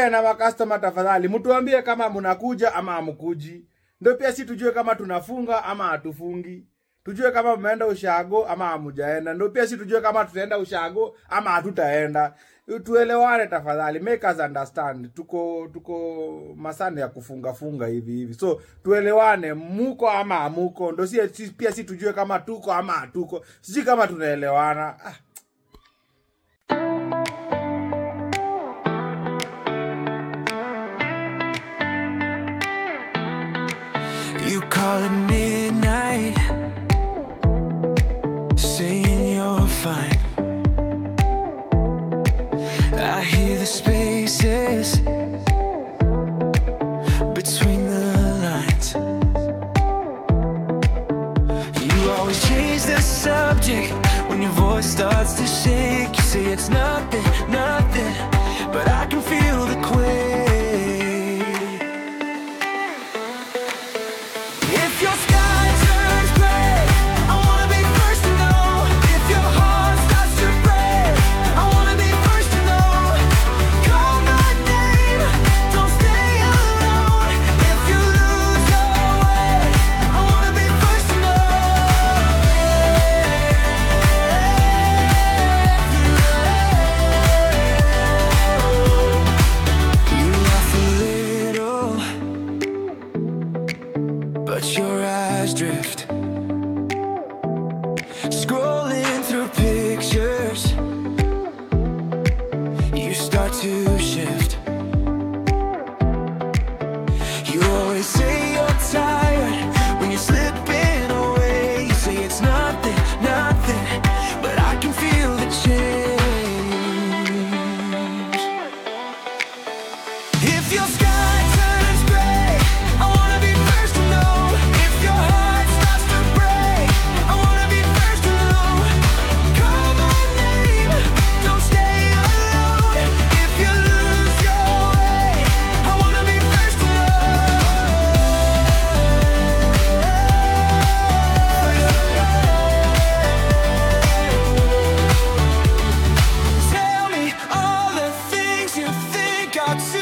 na makastoma tafadhali mtuambie kama mnakuja ama hamkuji. Ndio pia si tujue kama tunafunga ama hatufungi. Tujue kama mmeenda ushago ama hamujaenda. Ndio pia si tujue kama tutaenda ushago ama hatutaenda. Tuelewane tafadhali, make us understand. Tuko masane ya kufunga hivi. So tuelewane, muko ama hamuko. Ndio si pia si tujue kama tuko ama hatuko. Sisi kama tunaelewana. You call it midnight, saying you're fine. I hear the spaces between the lines. You always change the subject when your voice starts to shake. You say it's nothing, but I can feel the quake. If your sky turns gray, I wanna be first to know. If your heart starts to break, I wanna be first to know. Call my name, don't stay alone. If you lose your way, I wanna be first to know. You laugh a little, but your eyes drift, scrolling through pictures. You start to shift. You always say you're tired when you're slipping away. You say it's nothing, but I can feel the change. If your sky turns gray, I wanna be first to know. If your heart starts to break, I wanna be first to know. Call my name, don't stay alone. If you lose your way, I wanna be first to know. Tell me all the things you think I'd say.